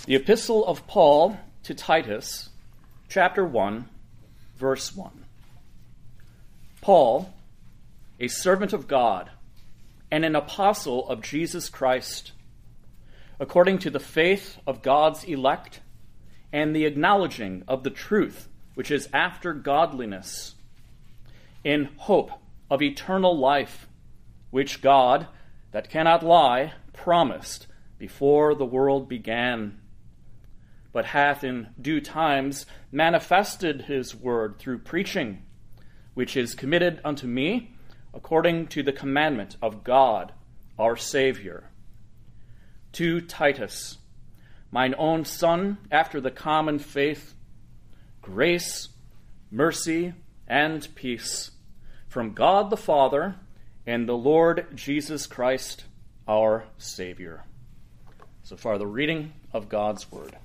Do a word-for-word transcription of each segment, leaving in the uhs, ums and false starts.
The Epistle of Paul to Titus, chapter one, verse one. Paul, a servant of God and an apostle of Jesus Christ, according to the faith of God's elect and the acknowledging of the truth which is after godliness, in hope of eternal life, which God, that cannot lie, promised before the world began, but hath in due times manifested his word through preaching, which is committed unto me according to the commandment of God our Savior. To Titus, mine own son, after the common faith, grace, mercy, and peace from God the Father and the Lord Jesus Christ our Savior. So far, the reading of God's Word.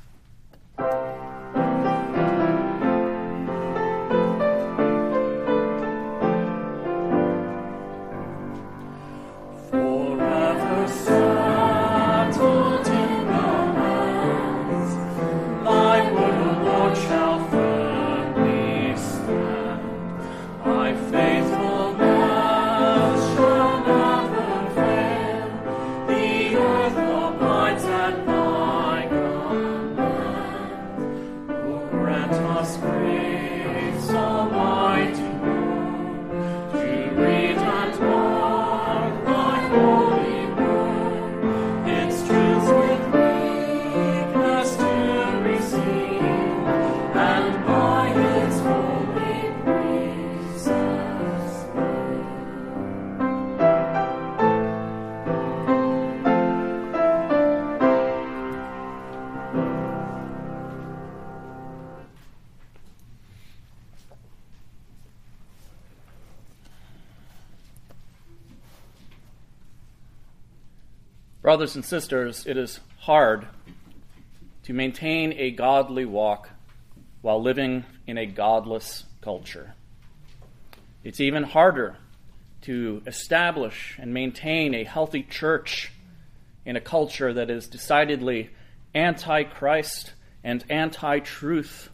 Brothers and sisters, it is hard to maintain a godly walk while living in a godless culture. It's even harder to establish and maintain a healthy church in a culture that is decidedly anti-Christ and anti-truth.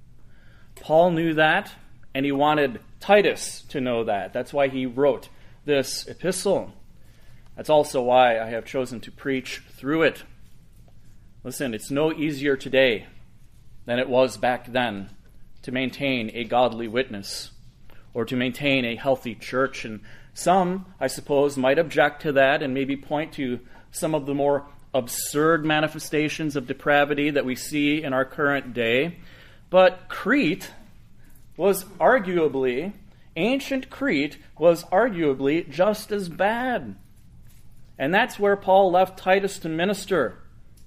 Paul knew that, and he wanted Titus to know that. That's why he wrote this epistle. That's also why I have chosen to preach through it. Listen, it's no easier today than it was back then to maintain a godly witness or to maintain a healthy church. And some, I suppose, might object to that and maybe point to some of the more absurd manifestations of depravity that we see in our current day. But Crete was arguably, ancient Crete was arguably just as bad. And that's where Paul left Titus to minister.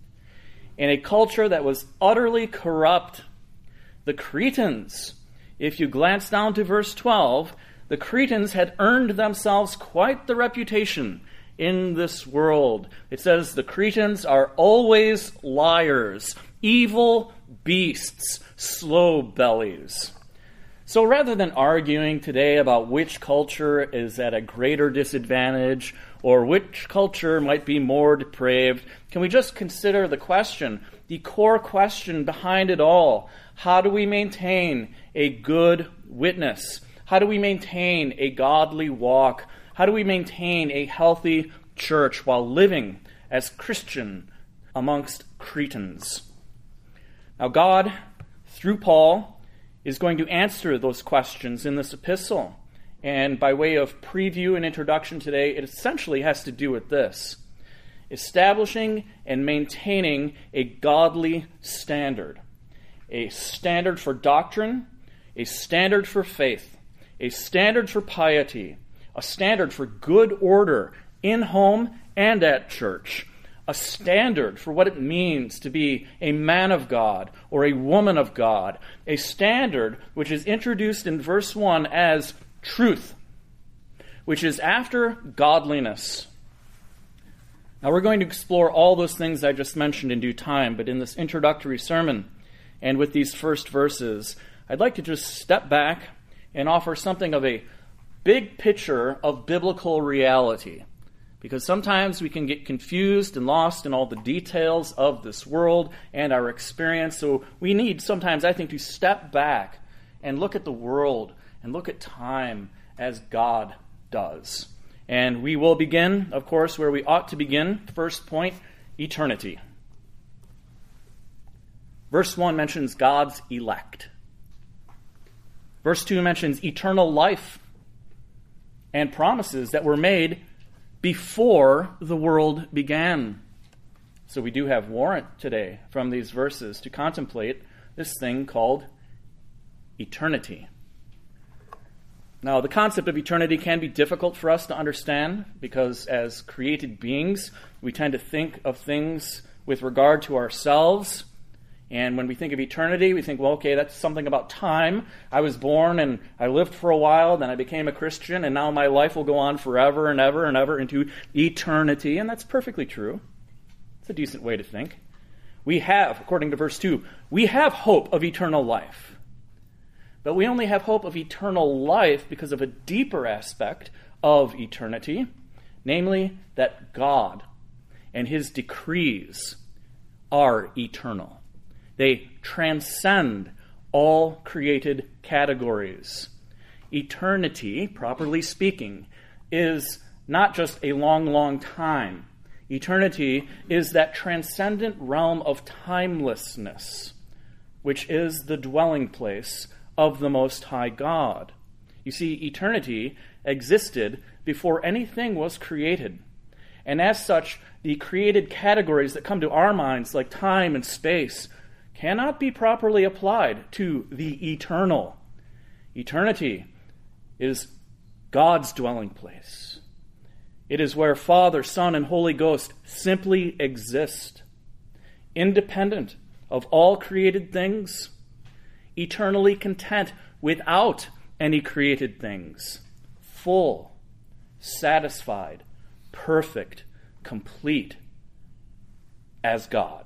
In a culture that was utterly corrupt, the Cretans, if you glance down to verse twelve, the Cretans had earned themselves quite the reputation in this world. It says the Cretans are always liars, evil beasts, slow bellies. So rather than arguing today about which culture is at a greater disadvantage or which culture might be more depraved, can we just consider the question, the core question behind it all? How do we maintain a good witness? How do we maintain a godly walk? How do we maintain a healthy church while living as Christian amongst Cretans? Now God, through Paul, is going to answer those questions in this epistle. And by way of preview and introduction today, it essentially has to do with this: establishing and maintaining a godly standard. A standard for doctrine, a standard for faith, a standard for piety, a standard for good order in home and at church, a standard for what it means to be a man of God or a woman of God, a standard which is introduced in verse one as truth, which is after godliness. Now we're going to explore all those things I just mentioned in due time, but in this introductory sermon and with these first verses, I'd like to just step back and offer something of a big picture of biblical reality Because sometimes we can get confused and lost in all the details of this world and our experience. So we need sometimes, I think, to step back and look at the world and look at time as God does. And we will begin, of course, where we ought to begin. First point, eternity. Verse one mentions God's elect. Verse two mentions eternal life and promises that were made before the world began. So we do have warrant today from these verses to contemplate this thing called eternity. Now, the concept of eternity can be difficult for us to understand because as created beings, we tend to think of things with regard to ourselves. And when we think of eternity, we think, well, okay, that's something about time. I was born and I lived for a while, then I became a Christian, and now my life will go on forever and ever and ever into eternity. And that's perfectly true. It's a decent way to think. We have, according to verse two, we have hope of eternal life. But we only have hope of eternal life because of a deeper aspect of eternity, namely that God and his decrees are eternal. They transcend all created categories. Eternity, properly speaking, is not just a long, long time. Eternity is that transcendent realm of timelessness, which is the dwelling place of the Most High God. You see, eternity existed before anything was created. And as such, the created categories that come to our minds, like time and space, cannot be properly applied to the eternal. Eternity is God's dwelling place. It is where Father, Son, and Holy Ghost simply exist, independent of all created things, eternally content without any created things, full, satisfied, perfect, complete as God.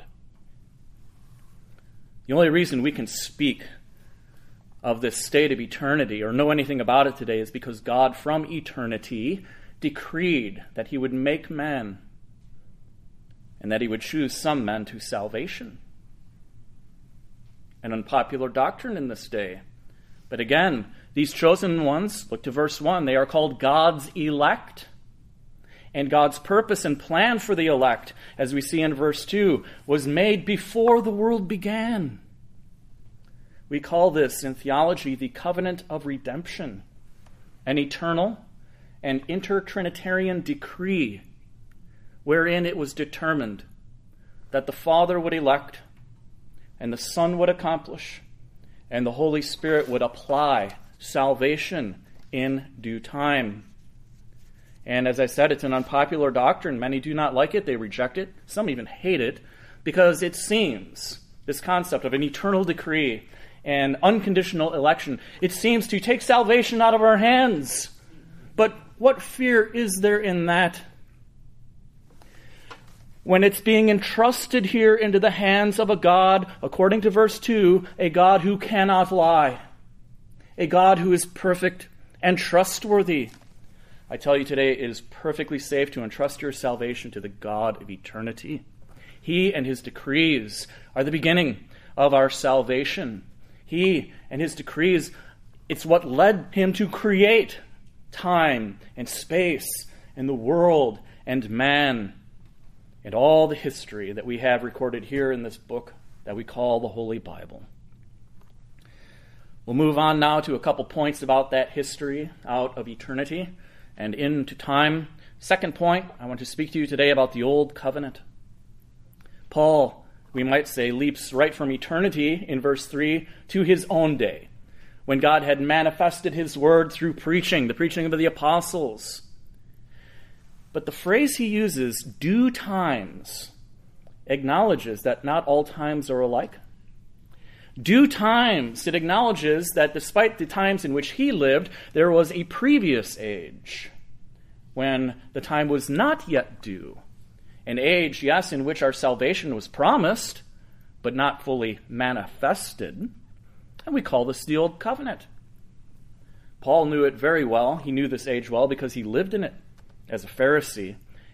The only reason we can speak of this state of eternity or know anything about it today is because God from eternity decreed that he would make men and that he would choose some men to salvation. An unpopular doctrine in this day. But again, these chosen ones, look to verse one, they are called God's elect. And God's purpose and plan for the elect, as we see in verse two, was made before the world began. We call this in theology the covenant of redemption, an eternal and intertrinitarian decree wherein it was determined that the Father would elect and the Son would accomplish and the Holy Spirit would apply salvation in due time. And as I said, it's an unpopular doctrine. Many do not like it. They reject it. Some even hate it because it seems, this concept of an eternal decree and unconditional election, it seems to take salvation out of our hands. But what fear is there in that? When it's being entrusted here into the hands of a God, according to verse two, a God who cannot lie, a God who is perfect and trustworthy. I tell you today, it is perfectly safe to entrust your salvation to the God of eternity. He and his decrees are the beginning of our salvation. He and his decrees, it's what led him to create time and space and the world and man and all the history that we have recorded here in this book that we call the Holy Bible. We'll move on now to a couple points about that history out of eternity and into time. Second point, I want to speak to you today about the Old Covenant. Paul, we might say, leaps right from eternity in verse three to his own day, when God had manifested his word through preaching, the preaching of the apostles. But the phrase he uses, due times, acknowledges that not all times are alike. Due times, it acknowledges that despite the times in which he lived, there was a previous age when the time was not yet due. An age, yes, in which our salvation was promised, but not fully manifested. And we call this the Old Covenant. Paul knew it very well. He knew this age well because he lived in it as a Pharisee.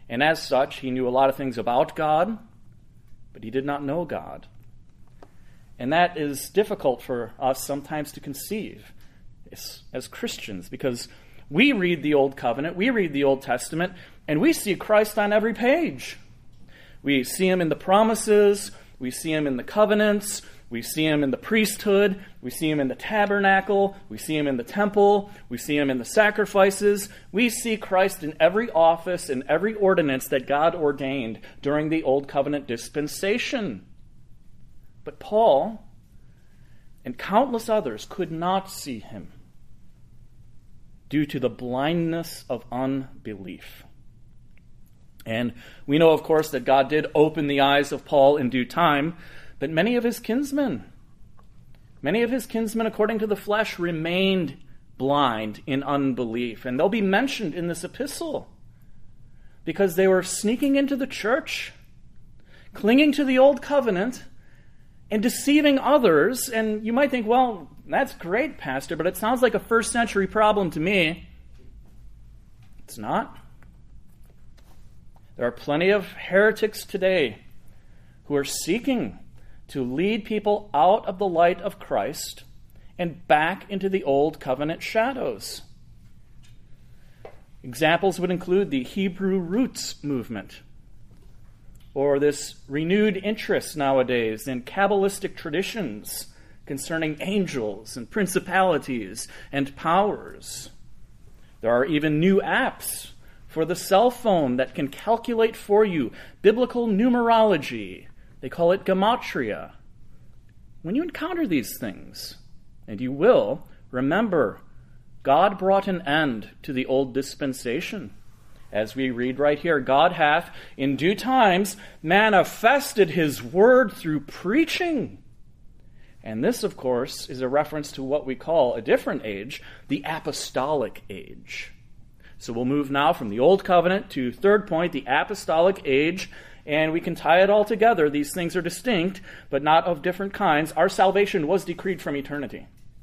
And as such, he knew a lot of things about God, but he did not know God. And that is difficult for us sometimes to conceive as, as Christians, because we read the Old Covenant, we read the Old Testament, and we see Christ on every page. We see him in the promises, we see him in the covenants, we see him in the priesthood, we see him in the tabernacle, we see him in the temple, we see him in the sacrifices. We see Christ in every office, in every ordinance that God ordained during the Old Covenant dispensation. But Paul and countless others could not see him due to the blindness of unbelief. And we know, of course, that God did open the eyes of Paul in due time, but many of his kinsmen, many of his kinsmen according to the flesh, remained blind in unbelief. And they'll be mentioned in this epistle because they were sneaking into the church, clinging to the old covenant, and deceiving others. And you might think, well, that's great, Pastor, but it sounds like a first century problem to me. It's not. There are plenty of heretics today who are seeking to lead people out of the light of Christ and back into the old covenant shadows. Examples would include the Hebrew roots movement, or this renewed interest nowadays in Kabbalistic traditions concerning angels and principalities and powers. There are even new apps for the cell phone that can calculate for you biblical numerology. They call it gematria. When you encounter these things, and you will, remember, God brought an end to the old dispensation. As we read right here, God hath in due times manifested his word through preaching. And this, of course, is a reference to what we call a different age, the apostolic age. So we'll move now from the Old Covenant to third point, the apostolic age, and we can tie it all together. These things are distinct, but not of different kinds. Our salvation was decreed from eternity.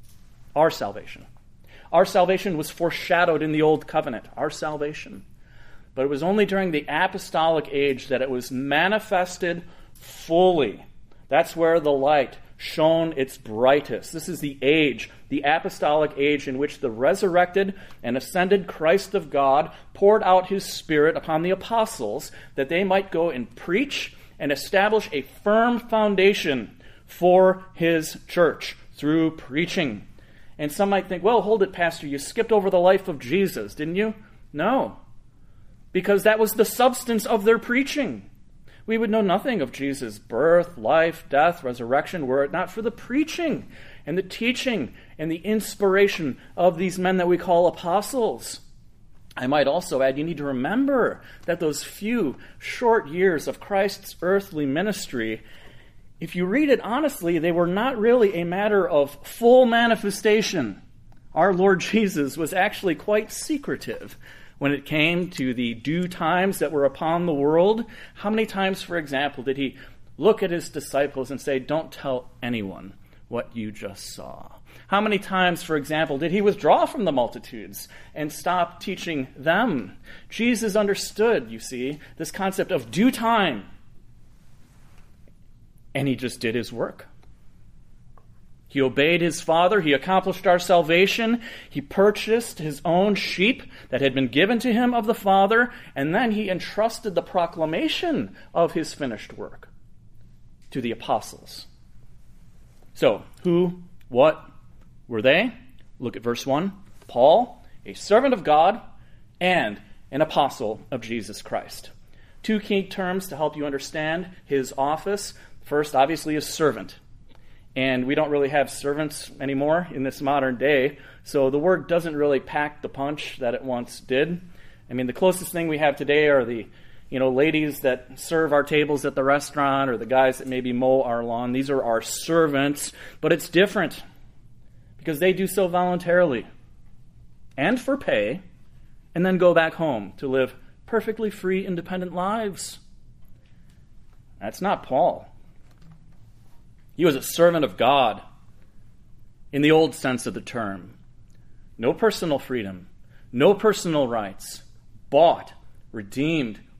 Our salvation. Our salvation was foreshadowed in the Old Covenant, our salvation. But it was only during the apostolic age that it was manifested fully. That's where the light shone its brightest. This is the age, the apostolic age, in which the resurrected and ascended Christ of God poured out his Spirit upon the apostles that they might go and preach and establish a firm foundation for his church through preaching. And some might think, well, hold it, Pastor, you skipped over the life of Jesus, didn't you? No, because that was the substance of their preaching. We would know nothing of Jesus' birth, life, death, resurrection, were it not for the preaching and the teaching and the inspiration of these men that we call apostles. I might also add, you need to remember that those few short years of Christ's earthly ministry, if you read it honestly, they were not really a matter of full manifestation. Our Lord Jesus was actually quite secretive when it came to the due times that were upon the world. How many times, for example, did he look at his disciples and say, don't tell anyone what you just saw? How many times, for example, did he withdraw from the multitudes and stop teaching them? Jesus understood, you see, this concept of due time. And he just did his work. He obeyed his Father. He accomplished our salvation. He purchased his own sheep that had been given to him of the Father. And then he entrusted the proclamation of his finished work to the apostles. So, who, what were they? Look at verse one. Paul, a servant of God and an apostle of Jesus Christ. Two key terms to help you understand his office. First, obviously, is servant. And we don't really have servants anymore in this modern day, so the word doesn't really pack the punch that it once did. I mean, the closest thing we have today are the, you know, ladies that serve our tables at the restaurant or the guys that maybe mow our lawn. These are our servants, but it's different because they do so voluntarily and for pay and then go back home to live perfectly free, independent lives. That's not Paul. He was a servant of God in the old sense of the term. No personal freedom, no personal rights, bought, redeemed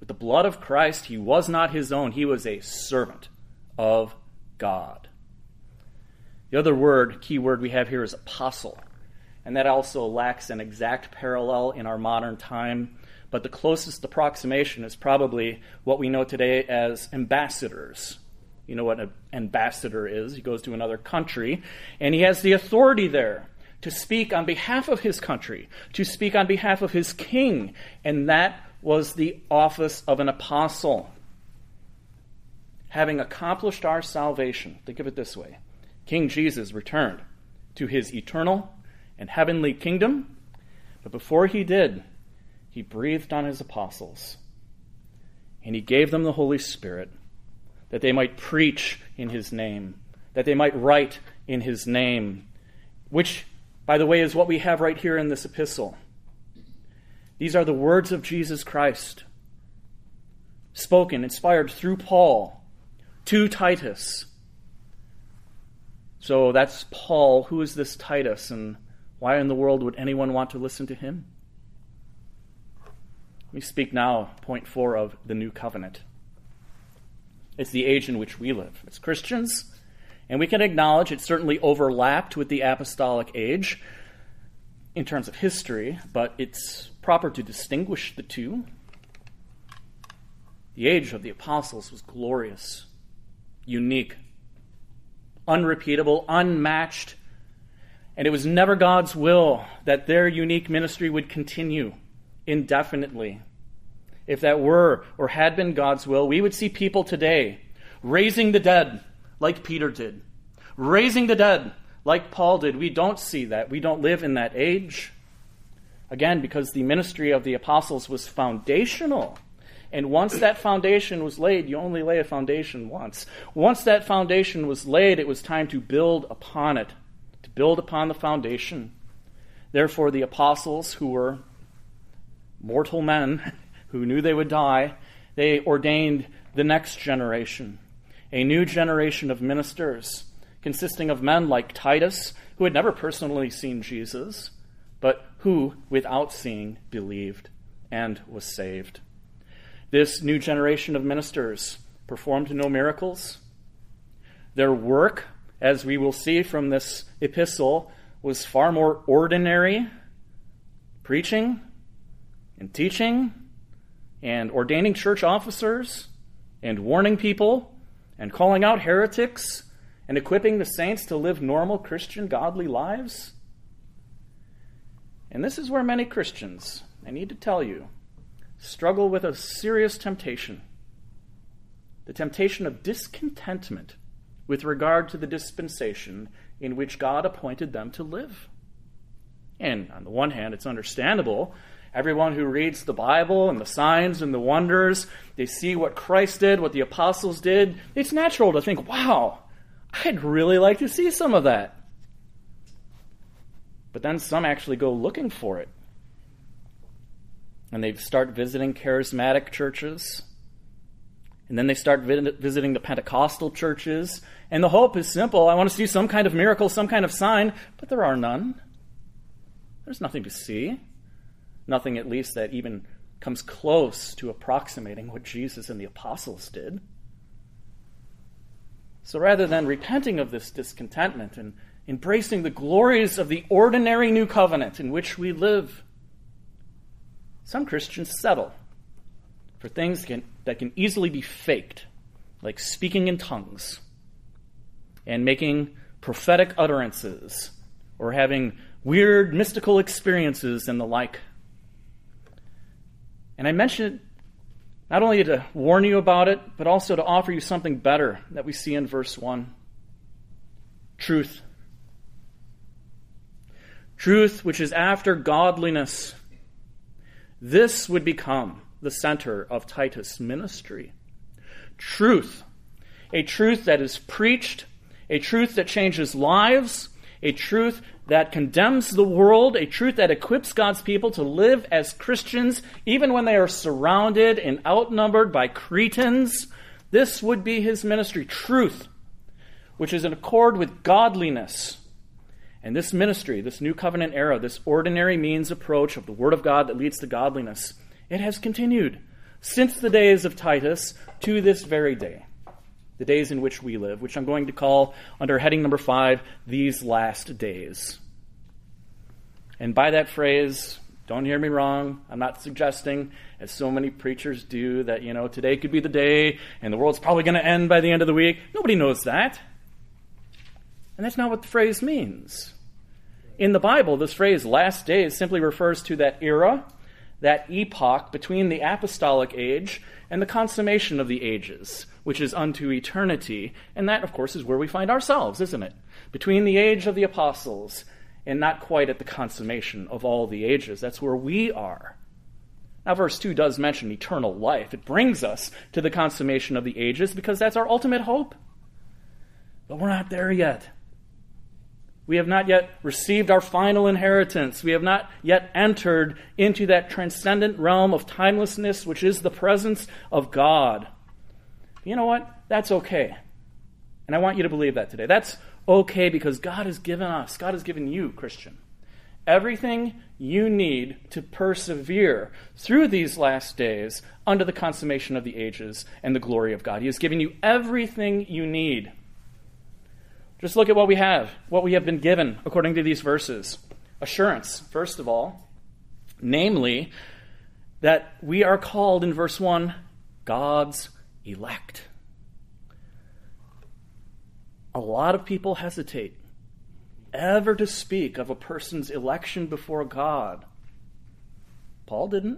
With the blood of Christ, he was not his own. He was a servant of God. The other word, key word we have here is apostle. And that also lacks an exact parallel in our modern time. But the closest approximation is probably what we know today as ambassadors. You know what an ambassador is. He goes to another country, and he has the authority there to speak on behalf of his country, to speak on behalf of his king. And that was the office of an apostle. Having accomplished our salvation, think of it this way. King Jesus returned to his eternal and heavenly kingdom, but before he did, he breathed on his apostles, and he gave them the Holy Spirit that they might preach in his name, that they might write in his name, which, by the way, is what we have right here in this epistle. These are the words of Jesus Christ, spoken, inspired through Paul to Titus. So that's Paul. Who is this Titus, and why in the world would anyone want to listen to him? Let me speak now, point four of the New Covenant. It's the age in which we live as Christians, and we can acknowledge it certainly overlapped with the apostolic age in terms of history, but it's proper to distinguish the two. The age of the apostles was glorious, unique, unrepeatable, unmatched, and it was never God's will that their unique ministry would continue indefinitely. If that were or had been God's will, we would see people today raising the dead like Peter did, raising the dead like Paul did. We don't see that. We don't live in that age. Again, because the ministry of the apostles was foundational. And once that foundation was laid, you only lay a foundation once. Once that foundation was laid, it was time to build upon it, to build upon the foundation. Therefore, the apostles, who were mortal men who knew they would die, they ordained the next generation, a new generation of ministers consisting of men like Titus, who had never personally seen Jesus, but who, without seeing, believed and was saved. This new generation of ministers performed no miracles. Their work, as we will see from this epistle, was far more ordinary, preaching and teaching and ordaining church officers and warning people and calling out heretics and equipping the saints to live normal Christian godly lives. And this is where many Christians, I need to tell you, struggle with a serious temptation. The temptation of discontentment with regard to the dispensation in which God appointed them to live. And on the one hand, it's understandable. Everyone who reads the Bible and the signs and the wonders, they see what Christ did, what the apostles did. It's natural to think, wow, I'd really like to see some of that. But then some actually go looking for it. And they start visiting charismatic churches. And then they start visiting the Pentecostal churches. And the hope is simple. I want to see some kind of miracle, some kind of sign. But there are none. There's nothing to see. Nothing, at least, that even comes close to approximating what Jesus and the apostles did. So rather than repenting of this discontentment and embracing the glories of the ordinary new covenant in which we live, some Christians settle for things can, that can easily be faked, like speaking in tongues and making prophetic utterances or having weird mystical experiences and the like. And I mention it not only to warn you about it, but also to offer you something better that we see in verse one. Truth. Truth, which is after godliness. This would become the center of Titus' ministry. Truth. A truth that is preached, a truth that changes lives, a truth that condemns the world, a truth that equips God's people to live as Christians even when they are surrounded and outnumbered by Cretans. This would be his ministry. Truth, which is in accord with godliness. And this ministry, this new covenant era, this ordinary means approach of the Word of God that leads to godliness, it has continued since the days of Titus to this very day, the days in which we live, which I'm going to call under heading number five, these last days. And by that phrase, don't hear me wrong, I'm not suggesting, as so many preachers do, that, you know, today could be the day and the world's probably going to end by the end of the week. Nobody knows that. And that's not what the phrase means. In the Bible, this phrase, last days, simply refers to that era, that epoch between the apostolic age and the consummation of the ages, which is unto eternity. And that, of course, is where we find ourselves, isn't it? Between the age of the apostles and not quite at the consummation of all the ages. That's where we are. Now, verse two does mention eternal life. It brings us to the consummation of the ages because that's our ultimate hope. But we're not there yet. We have not yet received our final inheritance. We have not yet entered into that transcendent realm of timelessness, which is the presence of God. You know what? That's okay. And I want you to believe that today. That's okay because God has given us, God has given you, Christian, everything you need to persevere through these last days under the consummation of the ages and the glory of God. He has given you everything you need. Just look at what we have, what we have been given according to these verses. Assurance, first of all, namely, that we are called in verse one, God's elect. A lot of people hesitate ever to speak of a person's election before God. Paul didn't.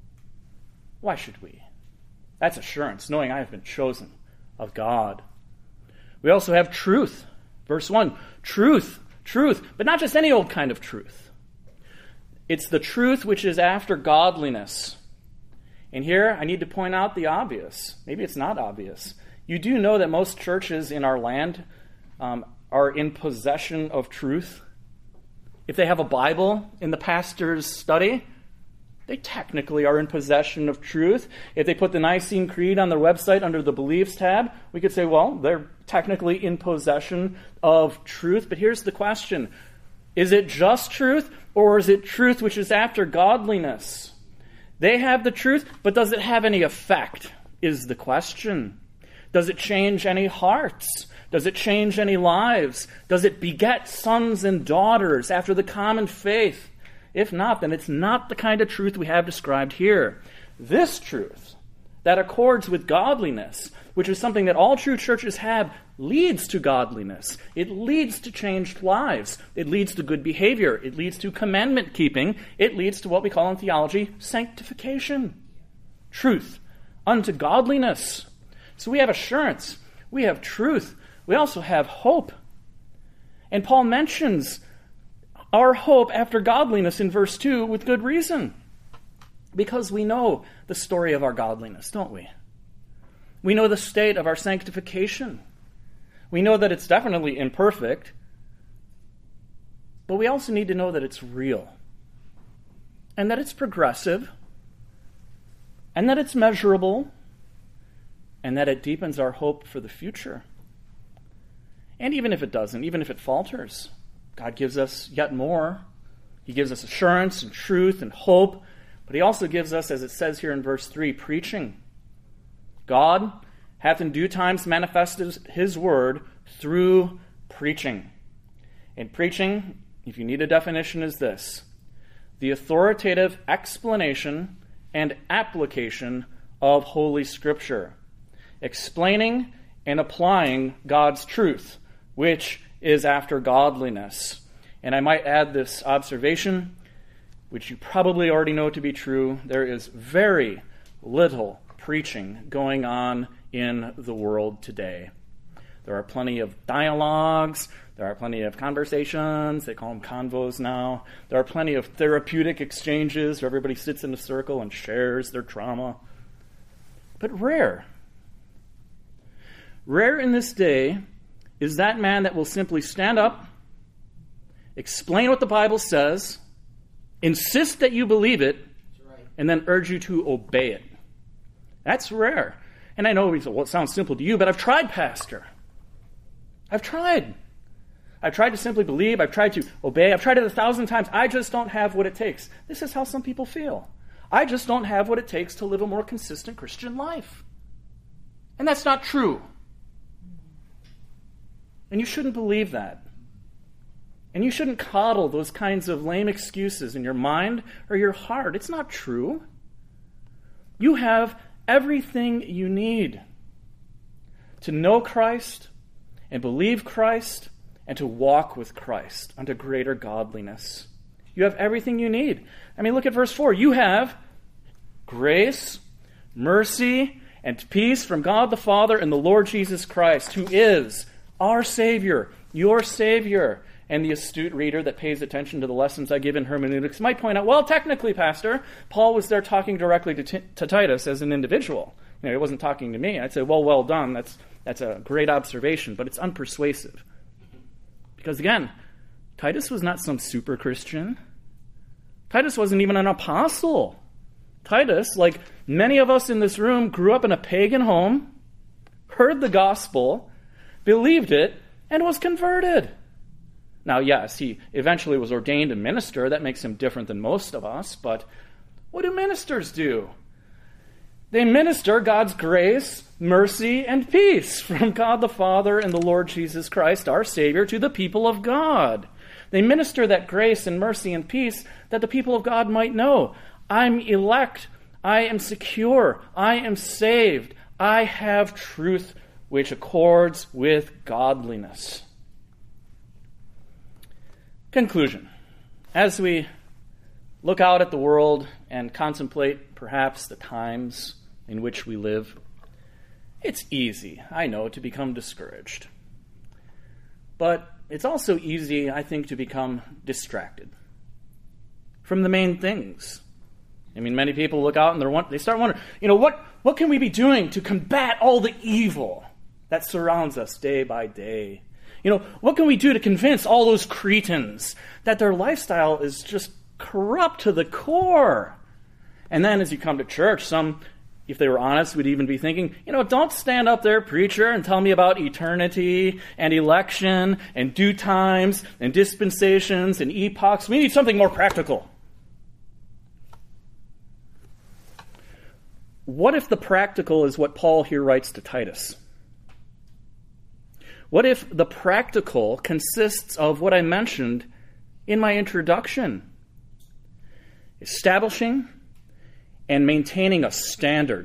Why should we? That's assurance, knowing I have been chosen of God. We also have truth. Verse one, truth, truth, but not just any old kind of truth. It's the truth which is after godliness. And here I need to point out the obvious. Maybe it's not obvious. You do know that most churches in our land um, are in possession of truth. If they have a Bible in the pastor's study, they technically are in possession of truth. If they put the Nicene Creed on their website under the Beliefs tab, we could say, well, they're technically in possession of truth. But here's the question. Is it just truth, or is it truth which is after godliness? They have the truth, but does it have any effect, is the question. Does it change any hearts? Does it change any lives? Does it beget sons and daughters after the common faith? If not, then it's not the kind of truth we have described here. This truth that accords with godliness, which is something that all true churches have, leads to godliness. It leads to changed lives. It leads to good behavior. It leads to commandment keeping. It leads to what we call in theology sanctification. Truth unto godliness. So we have assurance. We have truth. We also have hope. And Paul mentions our hope after godliness in verse two with good reason. Because we know the story of our godliness, don't we? We know the state of our sanctification. We know that it's definitely imperfect. But we also need to know that it's real. And that it's progressive. And that it's measurable. And that it deepens our hope for the future. And even if it doesn't, even if it falters, God gives us yet more. He gives us assurance and truth and hope, but he also gives us, as it says here in verse three, preaching. God hath in due times manifested his word through preaching. And preaching, if you need a definition, is this: the authoritative explanation and application of Holy Scripture, explaining and applying God's truth, which is after godliness. And I might add this observation, which you probably already know to be true. There is very little preaching going on in the world today. There are plenty of dialogues. There are plenty of conversations. They call them convos now. There are plenty of therapeutic exchanges where everybody sits in a circle and shares their trauma. But rare. Rare in this day is that man that will simply stand up, explain what the Bible says, insist that you believe it, right, and then urge you to obey it. That's rare. And I know, well, it sounds simple to you, but I've tried, Pastor. I've tried. I've tried to simply believe. I've tried to obey. I've tried it a thousand times. I just don't have what it takes. This is how some people feel. I just don't have what it takes to live a more consistent Christian life. And that's not true. And you shouldn't believe that. And you shouldn't coddle those kinds of lame excuses in your mind or your heart. It's not true. You have everything you need to know Christ and believe Christ and to walk with Christ unto greater godliness. You have everything you need. I mean, look at verse four. You have grace, mercy, and peace from God the Father and the Lord Jesus Christ, who is our Savior, your Savior. And the astute reader that pays attention to the lessons I give in hermeneutics might point out, well, technically, Pastor, Paul was there talking directly to, T- to Titus as an individual. You know, he wasn't talking to me. I'd say, well, well done. That's, that's a great observation, but it's unpersuasive. Because again, Titus was not some super Christian. Titus wasn't even an apostle. Titus, like many of us in this room, grew up in a pagan home, heard the gospel, believed it, and was converted. Now, yes, he eventually was ordained a minister. That makes him different than most of us. But what do ministers do? They minister God's grace, mercy, and peace from God the Father and the Lord Jesus Christ, our Savior, to the people of God. They minister that grace and mercy and peace that the people of God might know. I'm elect. I am secure. I am saved. I have truth which accords with godliness. Conclusion. As we look out at the world and contemplate perhaps the times in which we live, it's easy, I know, to become discouraged. But it's also easy, I think, to become distracted from the main things. I mean, many people look out and they're they start wondering, you know, what, what can we be doing to combat all the evil that surrounds us day by day? You know, what can we do to convince all those Cretans that their lifestyle is just corrupt to the core? And then as you come to church, some, if they were honest, would even be thinking, you know, don't stand up there, preacher, and tell me about eternity and election and due times and dispensations and epochs. We need something more practical. What if the practical is what Paul here writes to Titus? What if the practical consists of what I mentioned in my introduction? Establishing and maintaining a standard,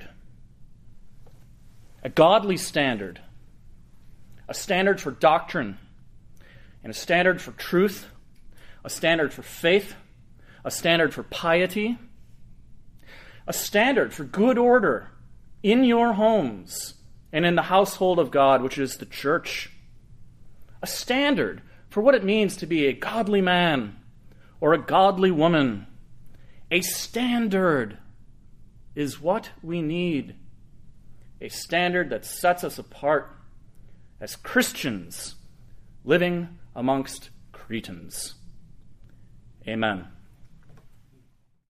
a godly standard, a standard for doctrine, and a standard for truth, a standard for faith, a standard for piety, a standard for good order in your homes and in the household of God, which is the church. A standard for what it means to be a godly man or a godly woman. A standard is what we need. A standard that sets us apart as Christians living amongst Cretans. Amen.